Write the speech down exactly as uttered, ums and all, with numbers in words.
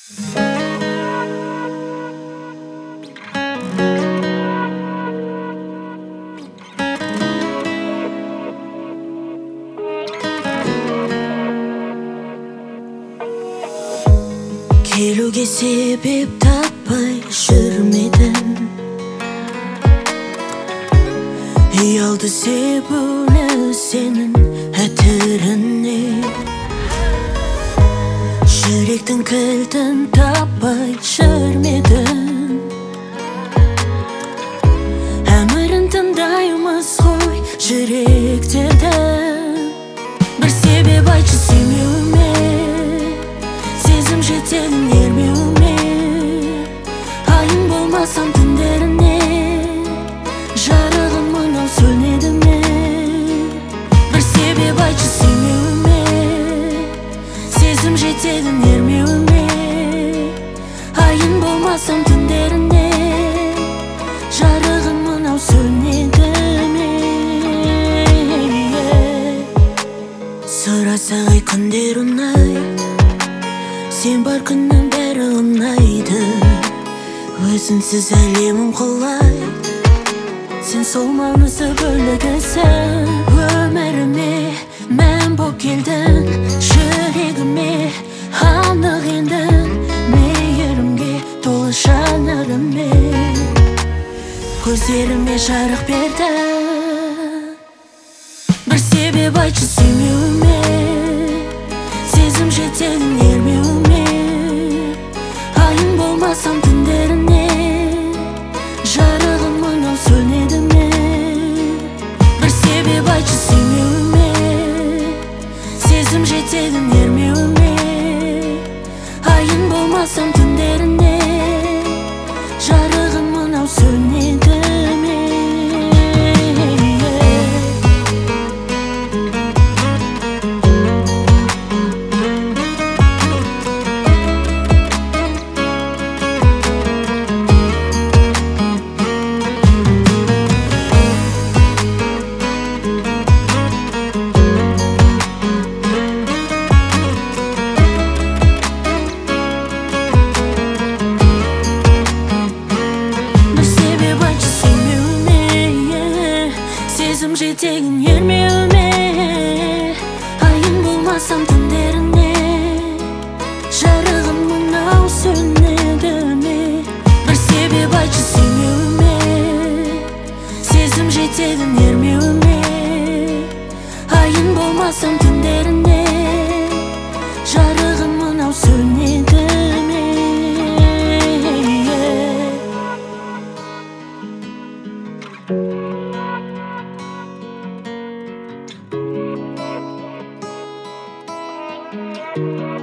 Келуге себеп таппай жүрмедім. Ұялды себулі сенің әтіріне. Жүректің кілтін таппай жүрмедім. Әмірін тыңдаймыз ғой жүректердің. Бір себеп айтшы сүймеуіме, сезім жетегін ермеуіме. Айың болмасам түндеріне, жарығым мынау сөнеді ме? Бір себеп айтшы сүймеуіме, сезім жетегін ермеуіме. Айың болмасам түндеріне, жарығым мынау сөнеді ме? Сұрасақ ай күндер ұнайды, сен бар күннің бәрі ұнайды. Өзіңсіз әлемім құлайды, сен сол маңызды бөлігісің. Өміріме мән боп келдің, жүрегіме анық ендің. Мейірімге толы жанарымен көздеріме жарық бердің. Бір себеп айтшы сүймеуіме, сезім жетегін ермеуіме. Айың болмасам түндеріне, жарығым мынау сөнеді ме? Бір себеп айтшы сүймеуіме, сезім жетегін ермеуіме. Айың болмасам түндеріне, жарығым мынау сөнеді ме? Сезім жетегін ермеуіме. Айың болмасам түндеріне, жарығым мынау сөнеді ме? Бір себеп айтшы сүймеуіме, сезім жетегін ермеуіме. Айың болмасам түндеріне, жарығым мынау сөнеді ме? Thank you.